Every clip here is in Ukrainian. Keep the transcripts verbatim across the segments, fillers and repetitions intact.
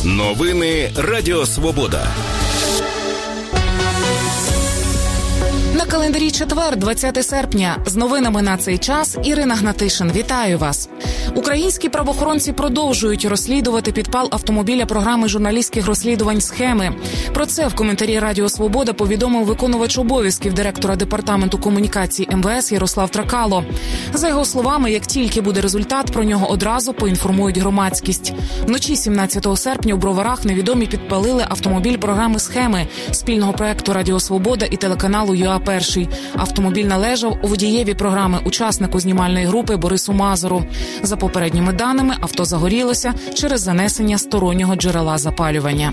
Новини Радіо Свобода. На календарі четвер, двадцяте серпня. З новинами на цей час Ірина Гнатишин. Вітаю вас. Українські правоохоронці продовжують розслідувати підпал автомобіля програми журналістських розслідувань «Схеми». Про це в коментарі Радіо Свобода повідомив виконувач обов'язків директора департаменту комунікації ем ве ес Ярослав Тракало. За його словами, як тільки буде результат, про нього одразу поінформують громадськість. Вночі сімнадцятого серпня у Броварах невідомі підпалили автомобіль програми «Схеми» спільного проекту Радіо Свобода і телеканалу ю а Перший. Автомобіль належав у водієві програми, учаснику знімальної групи Борису Мазуру. За попередніми даними, авто загорілося через занесення стороннього джерела запалювання.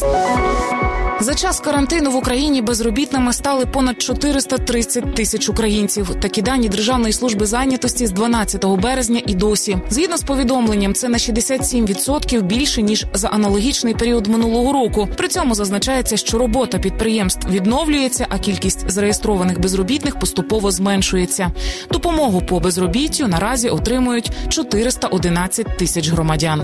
За час карантину в Україні безробітними стали понад чотириста тридцять тисяч українців. Такі дані Державної служби зайнятості з дванадцятого березня і досі. Згідно з повідомленням, це на шістдесят сім відсотків більше, ніж за аналогічний період минулого року. При цьому зазначається, що робота підприємств відновлюється, а кількість зареєстрованих безробітних поступово зменшується. Допомогу по безробіттю наразі отримують чотириста одинадцять тисяч громадян.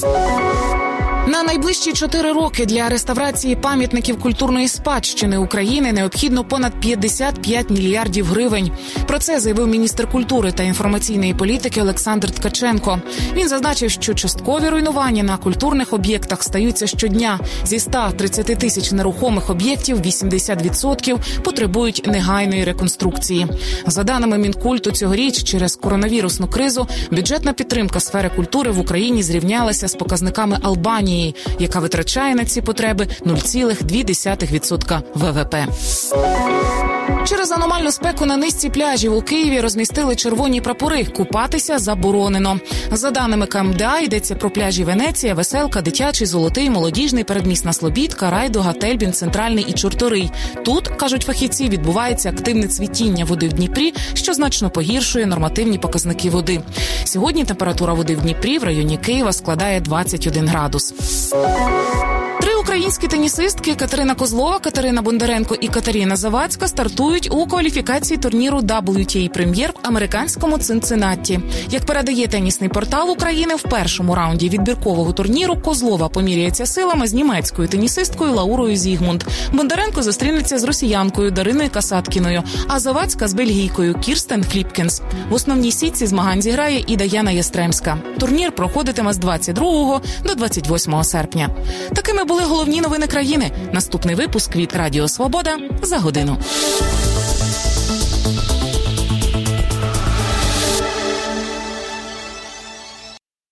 На найближчі чотири роки для реставрації пам'ятників культурної спадщини України необхідно понад п'ятдесят п'ять мільярдів гривень. Про це заявив міністр культури та інформаційної політики Олександр Ткаченко. Він зазначив, що часткові руйнування на культурних об'єктах стаються щодня. Зі ста тридцяти тисяч нерухомих об'єктів вісімдесят відсотків потребують негайної реконструкції. За даними Мінкульту, цьогоріч через коронавірусну кризу бюджетна підтримка сфери культури в Україні зрівнялася з показниками Албанії, яка витрачає на ці потреби нуль цілих дві десятих відсотка ве ве пе. Через аномальну спеку на низці пляжів у Києві розмістили червоні прапори. Купатися заборонено. За даними ка ем де а, йдеться про пляжі Венеція, Веселка, Дитячий, Золотий, Молодіжний, Передмісна Слобідка, Райдуга, Тельбін, Центральний і Чорторий. Тут, кажуть фахівці, відбувається активне цвітіння води в Дніпрі, що значно погіршує нормативні показники води. Сьогодні температура води в Дніпрі в районі Києва складає двадцять один градус. Три українські тенісистки Катерина Козлова, Катерина Бондаренко і Катерина Завадська стартують у кваліфікації турніру дабл ю ті ей Прем'єр в американському Цинциннаті. Як передає тенісний портал України, в першому раунді відбіркового турніру Козлова поміряється силами з німецькою тенісисткою Лаурою Зігмунд. Бондаренко зустрінеться з росіянкою Дариною Касаткіною, а Завадська з бельгійкою Кірстен Фліпкінс. В основній сітці змагань зіграє і Даяна Ястремська. Турнір проходитиме з двадцять другого до двадцять восьмого серпня. Такими були головні новини країни. Наступний випуск від Радіо Свобода за годину.